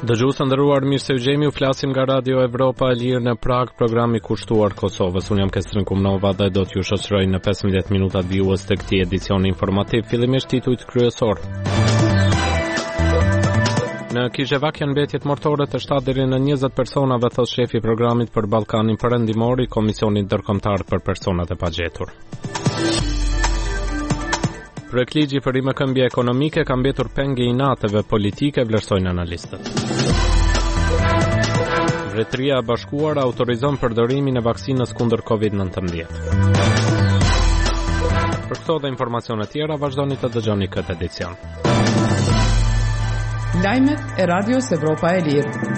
Dëgjues të nderuar, mirë se u gjemi, u flasim nga Radio Evropa e Lirë në Prag, programi kushtuar Kosovës. Unë jam Kestrin Kumnova dhe do t'ju shoqëroj në 15 minutat vjues të këtij edicioni informativ. Fillimisht titujt kryesor. Në Kizhevak janë mbetjet mortore të 7 deri në 20 personave, thot shefi i programit për Ballkanin Perëndimor i Komisionit Ndërkombëtar për Personat e Pagjetur. Projektligji për rimëkëmbje ekonomike ka mbetur penge i natëve politike, vlerësojnë analistët. Mbretëria e Bashkuar autorizon përdorimin e vaksinës kundër COVID-19. Për këto dhe informacione tjera, vazhdoni të dëgjoni këtë edicion. Lajmet e Radios Evropa e Lirë.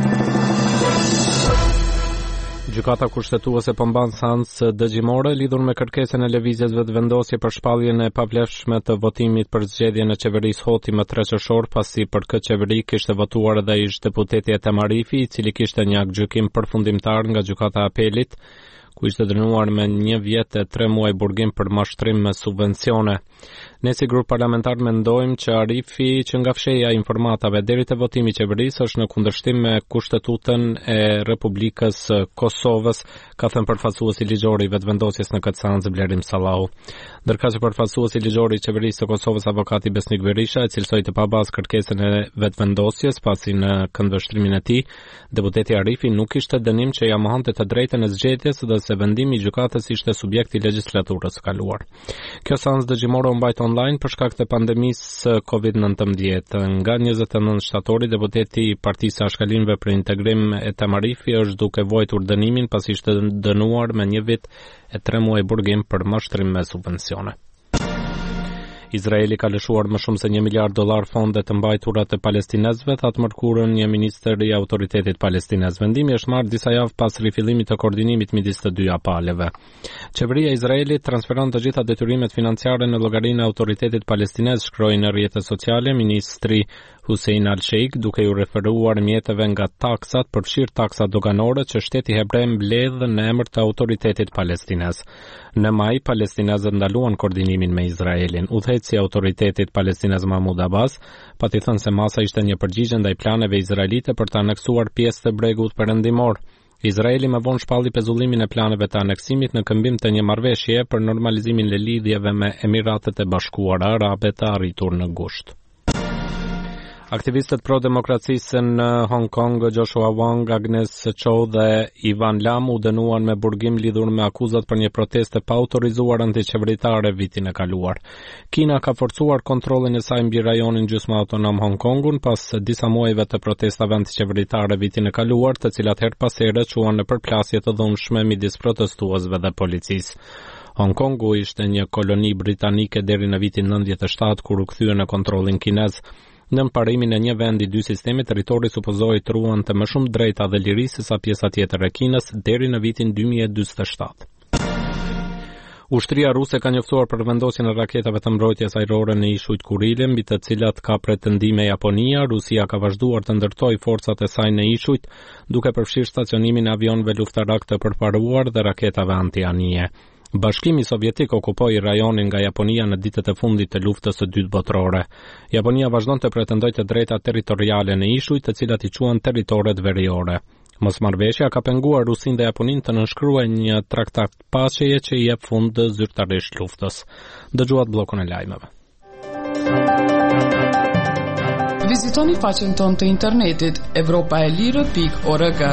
Gjykata kushtetuese po mban seancë dëgjimore lidhur me kërkesën e lëvizjesve të vendosje për shpalljen e pavlefshme të votimit për zgjedhjen e qeverisë Hoti më 3 qershor, pasi për këtë qeveri kishte votuar edhe ish deputeti Etem Arifi, i cili kishte një gjykim përfundimtar nga gjykata e apelit, ku ishte dënuar me 1 vjet e 3 muaj burgim për mashtrim me subvencione. Ne si grup parlamentar mendojmë që Arifi, që nga fshehja e informatave deri te votimi i qeverisë, është në kundërshtim me Kushtetutën e Republikës Kosovës, ka thënë përfaqësuesi ligjor i vetëvendosjes në këtë seancë Blerim Sallahu. Ndërkaq përfaqësuesi ligjor i qeverisë së Kosovës, avokati Besnik Berisha, e cilësoi të pabazë kërkesën e vetëvendosjes, pasi në këndvështrimin e tij, deputeti Arifi nuk kishte dënim që ja mohonte të drejtën e zgjedhjes dhe se vendimi i gjykatës ishte subjekt i legjislaturës së kaluar. Kjo seancë dëgjimore u mbajt online për shkak të pandemisë COVID-19. Nga 29 shtatori, deputeti i Partisë së Ashkalinëve për Integrim Etem Arifi është duke vojtur dënimin pasi ishte dënuar me 1 vit e 3 muaj burgim për mashtrim me subvencione. Izraeli ka lëshuar më shumë se $1 miliard fonde të mbajtura të palestinezëve, thatë mërkurën një ministër i autoritetit palestinez. Vendimi është marrë disa javë pas rifillimit të koordinimit midis të dy apaleve. Qeveria e Izraelit transferon të gjitha detyrimet financiare në llogarinë e autoritetit palestinez, shkroi në rrjetet sociale ministri Hussein Al-Sheikh, duke ju referuar mjeteve nga taksat, përfshirë taksat doganore që shteti hebre mbledh në emër të autoritetit palestinez. Në maj, palestinezët ndaluan koordinimin me Izraelin. Udhëheqësi i autoritetit palestinez Mahmud Abbas pati thënë se masa ishte një përgjigje ndaj planeve izraelite për të aneksuar pjesë të bregut perëndimor. Izraeli më vonë shpalli pezullimin e planeve të aneksimit në këmbim të një marrëveshje për normalizimin e lidhjeve me Emiratet e Bashkuara Arabe të arritur në gusht. Aktivistët pro-demokracisë në Hong Kong, Joshua Wong, Agnes Chow dhe Ivan Lam u dënuan me burgim lidhur me akuzat për një protestë pa autorizuar antiqeveritare vitin e kaluar. Kina ka forcuar kontrollin e saj mbi rajonin gjysmë autonom Hong Kongun pas disa muajve të protestave antiqeveritare vitin e kaluar, të cilat her pas here quan në përplasje të dhunshme midis protestuesve dhe policisë. Hong Kongu ishte një koloni britanike deri në vitin 97 kur u kthye në kontrollin kinez. Në parimin e një vendi 2 sisteme, territori supozohet ruante më shumë drejta dhe liri se sa pjesa tjetër e Kinës deri në vitin 2047. Ushtria ruse ka njoftuar për vendosjen e raketave të mbrojtjes ajrore në ishujt Kurile, mbi të cilat ka pretendime Japonia. Rusia ka vazhduar të ndërtojë forcat e saj në ishujt, duke përfshirë stacionimin e avionëve luftarak të përparuar dhe raketave antianije. Bashkimi Sovjetik okupoi rajonin nga Japonia në ditët e fundit të luftës së dytë botërore. Japonia vazhdon të pretendojë të drejta territoriale në ishujt, të cilat i quhen territoret veriore. Mosmarrveshja ka penguar Rusinë dhe Japoninë të nënshkruajnë një traktat paqeje që i jep fund zyrtarisht luftës. Dëgjuat bllokun e lajmeve. Vizitoni faqen tonë të internetit europaelire.org.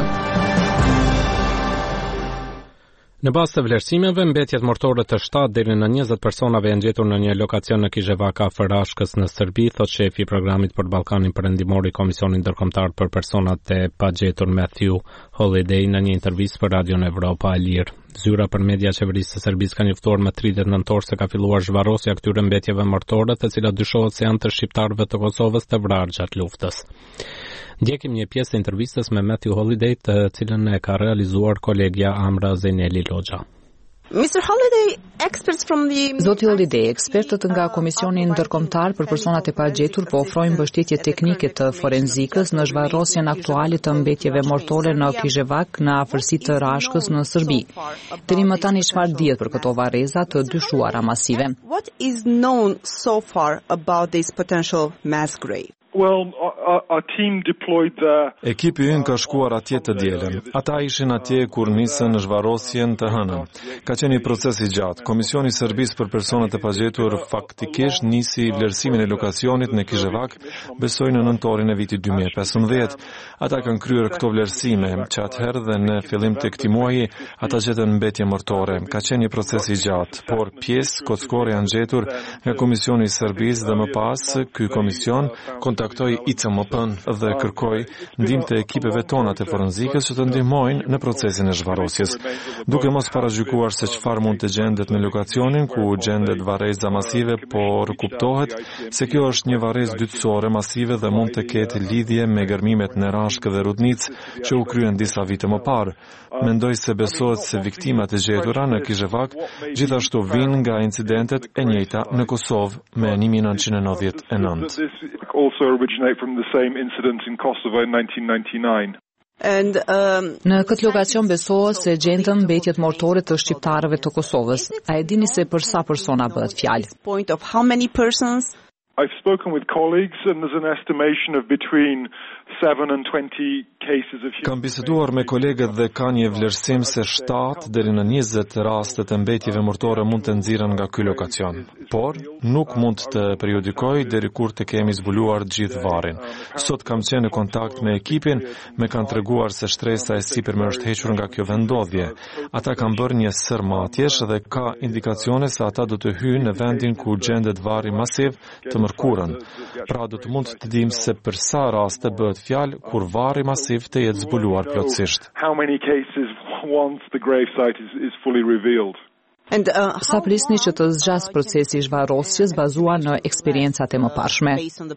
Në bazë të vlerësimeve, mbetjet mortore të 7 deri në 20 personave janë gjetur në një lokacion në Kizhevak afër Rashkës në Serbi, thot shefi i programit për Ballkanin Perëndimor i Komisionit Ndërkombëtar për Personat e Pagjetur Matthew Holiday në një intervistë për Radion Evropa e Lirë. Zyra për media qeverisë së Serbisë ka njoftuar më 30 nëntor se ka filluar zhvarrosja këtyre mbetjeve mortore, të cilat dyshohet se janë të shqiptarëve të Kosovës të vrarë gjatë luftës. Ndjekim një pjesë të intervistës me Matthew Holiday, të cilën e ka realizuar kolegja Amra Zeneli Loxha. Mr. Holiday, experts from the... Zoti Holiday, ekspertët nga Komisioni Ndërkombëtar për Personat e Pagjetur po ofrojnë mbështetje teknike të forenzikës në zhvarrosjen aktuale të mbetjeve mortore në Kizhevak në afërsi të Rashkës në Serbi. Deri më tani çfarë dihet për këto varreza të dyshuara masive? What is known so far about this potential mass grave? Ekipi ynë ka shkuar atje të dielën. Ata ishin atje kur nisën zhvarrosjen të hënën. Ka qenë një proces i gjatë. Komisioni i Serbisë për personat e pagjetur faktikisht nisi vlerësimin e lokacionit në Kizhevak, besoj në nëntorin e vitit 2015. Ata kanë kryer këto vlerësime, që atëherë dhe në fillim të këtij muaji ata gjetën mbetje mërtore. Ka qenë një proces i gjatë, por pjesë kockore janë gjetur nga Komisioni i Serbisë dhe më pas ky komision kontaktoi ICMP-n dhe kërkoi ndihmë të ekipeve tona të forenzikës që të ndihmojnë në procesin e zhvarrosjes. Duke mos paragjykuar se çfarë mund të gjendet në lokacionin ku gjendet varreza masive, por kuptohet se kjo është një varrezë dytësore masive dhe mund të ketë lidhje me gërmimet në Rashkë dhe Rudnicë që u kryen disa vite më parë. Mendoj se besohet se viktimat e gjetura në Kizhevak gjithashtu vinë nga incidentet e njëjta në Kosovë me 1999. Also originate from the same incident in Kosovo in 1999. Në këtë lokacion besohet se gjendëm mbetjet mortore të shqiptarëve të Kosovës. A e dini se për sa persona bëhet fjalë? Point of how many persons? I've spoken with colleagues and there's an estimation of between 7 and 20 cases of... Kam biseduar me kolegët dhe ka një vlerësim se 7 deri në 20 raste të mbetjeve mortore mund të nxirren nga ky lokacion. Por nuk mund të periodikoj deri kur të kemi zbuluar gjithë varrin. Sot kam qenë në kontakt me ekipin, më kanë treguar se shtresa e sipërme është hequr nga kjo vendodhje. Ata kanë bërë një sërmatjesh dhe ka indikacione se ata do të hyjnë në vendin ku gjendet varri masiv të mërkurën. Pra do të mund të dimë se për sa raste bëhet fjalë kur varri masiv të jetë zbuluar plotësisht. How many cases once the grave site is fully revealed? Sa prisni që të zgjas procesi i zhvarrosjes bazuar në eksperiencat e mëparshme?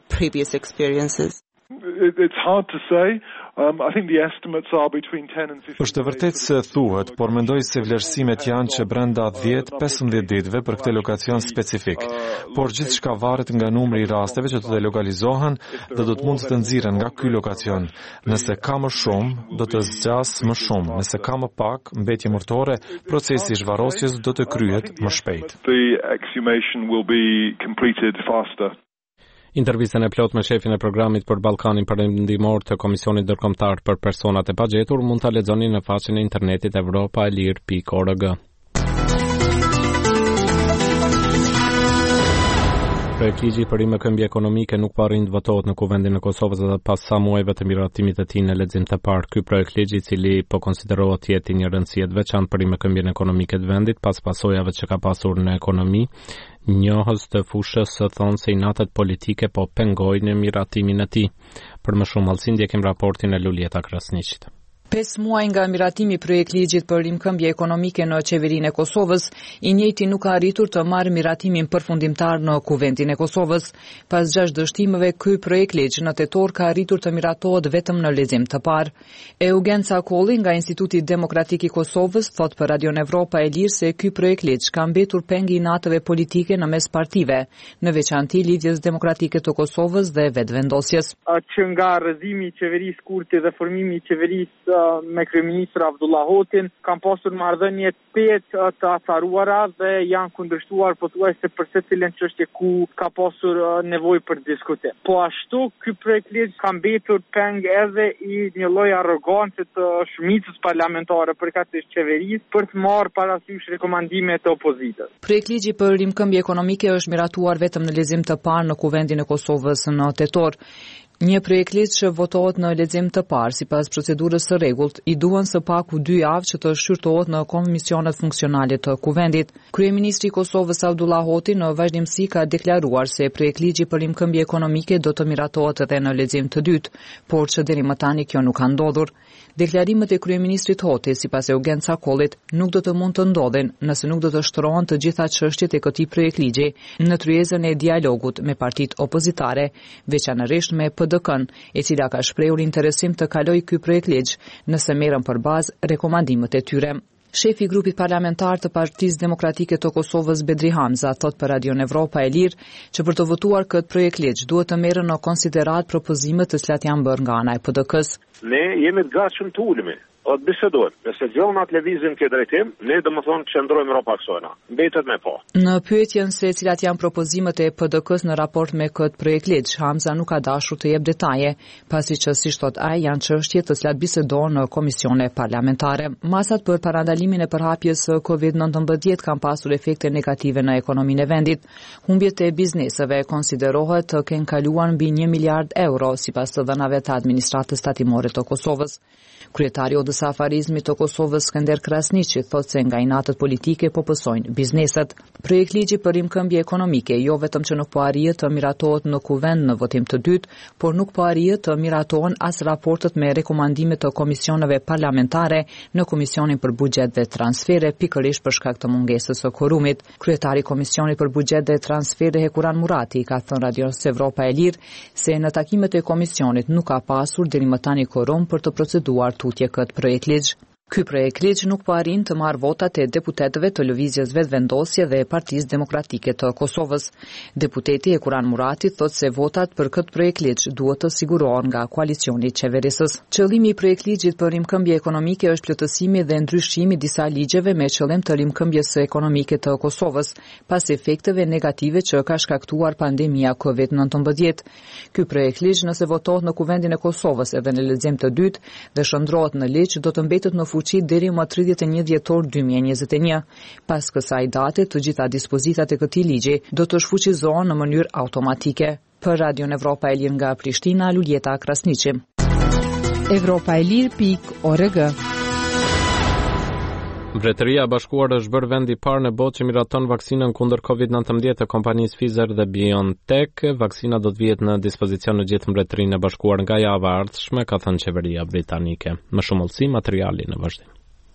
It's hard to say. I think the estimates are between 10 and 15. Është vërtet se thuhet, por mendoj se vlerësimet janë që brenda 10-15 ditëve për këtë lokacion specifik. Por gjithçka varet nga numri i rasteve që të delokalizohen dhe do të mund të nxirren nga ky lokacion. Nëse ka më shumë, do të zgjas më shumë. Nëse ka më pak, mbetje mortore, procesi i zhvarrosjes do të kryhet më shpejt. The exhumation will be completed faster. Intervistën e plot me shefin e programit për Ballkanin Perëndimor të Komisionit Ndërkombëtar për Personat e Pagjetur mund ta lexoni në faqen e internetit evropaelir.org. Projektligji për rimëkëmbje ekonomike nuk po arrin të votohet në Kuvendin e Kosovës edhe pas sa muajve të miratimit të tij në lexim të parë. Ky projektligj, i cili po konsiderohet të jetë një rëndësi të veçantë për rimëkëmbjen ekonomike të vendit pas pasojave që ka pasur në ekonomi, njohës të fushës thonë se inatet politike po pengojnë miratimin e tij. Për më shumë mallësi ndjekim raportin e Lulieta Krasniqit. 5 muaj nga miratimi projektligjit për rimkëmbje ekonomike në qeverinë e Kosovës, i njëjti nuk ka arritur të marrë miratimin përfundimtar në Kuvendin e Kosovës. Pas 6 dështimeve, ky projektligj në tetor ka arritur të miratohet vetëm në lexim të parë. Eugen Cakolli nga Instituti Demokratik i Kosovës thot për Radion Evropa e Lirë se ky projektligj ka mbetur peng i inateve politike në mes partive, në veçanti Lidhjes Demokratike të Kosovës dhe vetëvendosjes. Që nga rrëzimi i qeverisë kurte dhe formimi i qeverisë me kryeministër Abdullah Hotin kanë pasur marrëdhënie të atharuara dhe janë kundërshtuar pothuajse për secilën çështje ku ka pasur nevojë për diskutim. Po ashtu ky projektligj ka mbetur peng edhe i një lloj arrogancë të shumicës parlamentare përkatësh qeverisë për të marrë parasysh rekomandimet e opozitës. Projektligji për rimkëmbje ekonomike është miratuar vetëm në lexim të parë në Kuvendin e Kosovës në tetor. Një projektligj që votohet në lexim të parë sipas procedurës së rregullt, i duhen së paku 2 javë që të shqyrtohet në komisionet funksionale të Kuvendit. Kryeministri i Kosovës Abdullah Hoti në vazhdimsi ka deklaruar se projektligji për rimkëmbje ekonomike do të miratohet edhe në lexim të dytë, por që deri më tani kjo nuk ka ndodhur. Deklarimet e kryeministrit Hoti, sipas Eugen Cakollit, nuk do të mund të ndodhen nëse nuk do të shtrohen të gjitha çështjet e këtij projektligji në tryezën e dialogut me partitë opozitare, veçanërisht me PDK-n, e cila ka shprehur interesim të kalojë ky projektligj nëse merren përbazë rekomandimet e tyre. Shefi i grupit parlamentar të Partisë Demokratike të Kosovës Bedri Hamza thot për Radion Evropa e Lirë që për të votuar këtë projektligj duhet të merren në konsiderat propozimet të cilat janë bërë nga ana e PDK-s. Ne jemi të gatshëm të ulemi o të bisedojmë. Nëse gjonat lëvizin këtë drejtim, ne domethënë qëndrojmë rropa kësajna. Mbetet me po. Në pyetjen se cilat janë propozimet e PDK-s në raport me këtë projekt ligj, Hamza nuk ka dashur të jep detaje, pasi që si thot ai janë çështje të cilat bisedohen në komisione parlamentare. Masat për parandalimin e përhapjes së COVID-19 kanë pasur efekte negative në ekonominë e vendit. Humbjet e bizneseve konsiderohet të kenë kaluar mbi 1 miliard euro sipas të dhënave të administratës tatimore të Kosovës. Kryetari i Safarizmit të Kosovës Skënder Krasniqi thotë se nga inatët politike po pësojnë bizneset. Projekt ligji për rimkëmbje ekonomike jo vetëm që nuk po arrihet të miratohet në kuvend në votim të dytë, por nuk po arrihet të miratohen as raportet me rekomandimet të komisioneve parlamentare në Komisionin për Buxhet dhe Transfere, pikërisht për shkak të mungesës së quorumit. Kryetari i Komisionit për Buxhet dhe Transfere Hekuran Murati ka thënë Radios Evropa e Lirë se në takimet e komisionit nuk ka pasur deri më tani quorum për të proceduar tutje këtë projekt ligj. Ky projekt ligj nuk po arrin të marrë votat e deputetëve të Lëvizjes Vetëvendosje dhe Partisë Demokratike të Kosovës. Deputeti Hekuran Murati thotë se votat për këtë projekt ligj duhet të sigurohen nga koalicioni i qeverisës. Qëllimi i projekt ligjit për rimkëmbje ekonomike është plotësimi dhe ndryshimi disa ligjeve me qëllim të rimkëmbjes ekonomike të Kosovës, pas efekteve negative që ka shkaktuar pandemia COVID-19. Ky projekt ligj, nëse votohet në Kuvendin e Kosovës edhe në lexim të dytë dhe shndrohet në ligj, do të mbetet në fuqi deri më 31 dhjetor 2021. Pas kësaj date, të gjitha dispozitat e këtij ligji do të shfuqizohen në mënyrë automatike. Për Radion Evropa e Lirë nga Prishtina, Luljeta Krasniqi. Evropaelir.org. Mbretëria e Bashkuar është bërë vendi i parë në botë që miraton vaksinën kundër COVID-19 të kompanisë Pfizer dhe BioNTech. Vaksina do të vihet në dispozicion në gjithë Mbretërinë e Bashkuar nga java e ardhshme, ka thënë qeveria britanike. Më shumë ulësi materiali në vazhdim.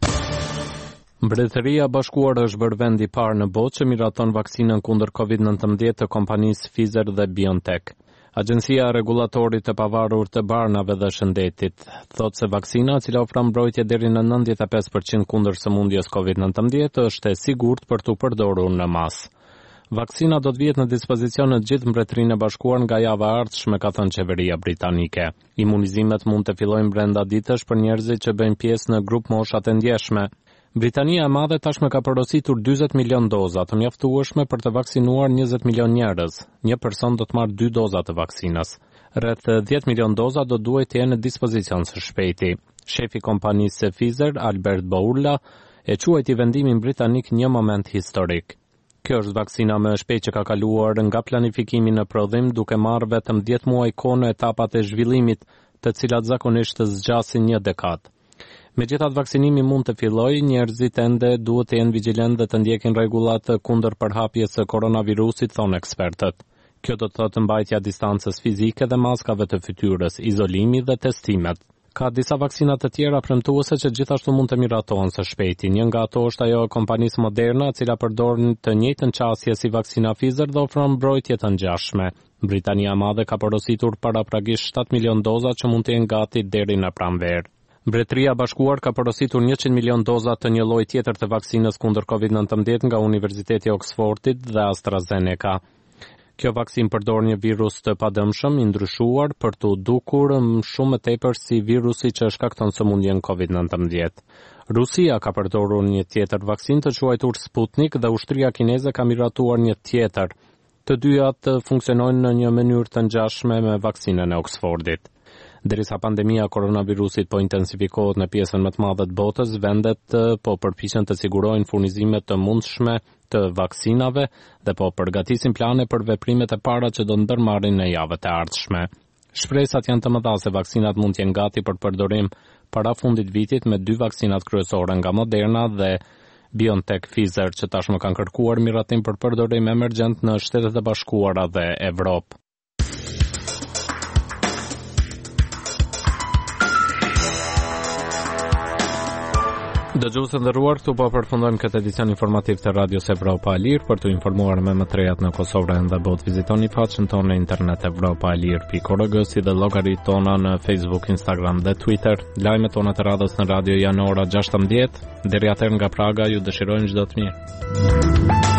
Mbretëria e Bashkuar është bërë vendi i parë në botë që miraton vaksinën kundër COVID-19 të kompanisë Pfizer dhe BioNTech. Agjencia Regulatorit të Pavarur të Barnave dhe Shëndetit thotë se vaksina, e cila ofron mbrojtje deri në 95% kundër sëmundjes COVID-19, është e sigurt për t'u përdorur në masë. Vaksina do të vihet në dispozicion në gjithë Mbretërinë e Bashkuar nga java e ardhshme, ka thënë qeveria britanike. Imunizimet mund të fillojnë brenda ditësh për njerëzit që bëjnë pjesë në grup moshat e ndjeshme. Britania e Madhe tashmë ka porositur 40 milion doza të mjaftueshme për të vaksinuar 20 milion njerëz. Një person do të marrë 2 doza të vaksinës. Rreth 10 milion doza do duhet të jenë në dispozicion së shpejti. Shefi kompanisë Pfizer, Albert Bourla, e quajti vendimin britanik një moment historik. Kjo është vaksina më e shpejtë që ka kaluar nga planifikimi në prodhim, duke marrë vetëm 10 muaj kohë në etapat e zhvillimit, të cilat zakonisht zgjasin një dekadë. Megjithatë vaksinimi mund të fillojë, njerëzit ende duhet të jenë vigjilentë dhe të ndjekin rregullat kundër përhapjes së koronavirusit, thonë ekspertët. Kjo do të thotë mbajtja distancës fizike dhe maskave të fytyrës, izolimi dhe testimet. Ka disa vaksina të tjera premtuese që gjithashtu mund të miratohen së shpejti. Një nga ato është ajo e kompanisë Moderna, e cila përdor të njëjtën qasje si vaksina Pfizer dhe ofron mbrojtje të ngjashme. Britania e Madhe ka porositur parapragisht 7 milion doza që mund të jenë gati deri në pranverë. Mbretëria e Bashkuar ka porositur 100 milion doza të një lloji tjetër të vaksinës kundër COVID-19 nga Universiteti i Oxfordit dhe AstraZeneca. Kjo vaksinë përdor një virus të padëmshëm i ndryshuar për të dukur shumë më tepër si virusi që shkakton sëmundjen COVID-19. Rusia ka përdorur një tjetër vaksinë të quajtur Sputnik dhe ushtria kineze ka miratuar një tjetër. Të dyat funksionojnë në një mënyrë të ngjashme me vaksinën e Oxfordit. Derisa pandemia e koronavirusit po intensifikohet në pjesën më të madhe të botës, vendet po përpiqen të sigurojnë furnizimet të mundshme të vaksinave dhe po përgatisin plane për veprimet e para që do ndërmarrin në javët e ardhshme. Shpresat janë të mëdha se vaksinat mund të jenë gati për përdorim para fundit vitit me 2 vaksinat kryesore nga Moderna dhe BioNTech Pfizer që tashmë kanë kërkuar miratim për përdorim emergjent në Shtetet e Bashkuara dhe Evropë. Dëgjues të nderuar, këtu po përfundojmë këtë edicion informativ të Radios Evropa e Lirë. Për të informuar me më të rejat në Kosovë dhe botë, vizitoni faqen tonë në internet evropaelir.org, si dhe llogaritë tona në Facebook, Instagram dhe Twitter. Lajmet tona të radhës në radio janë ora 16:00. Deri atëherë nga Praga ju dëshirojmë çdo të mirë.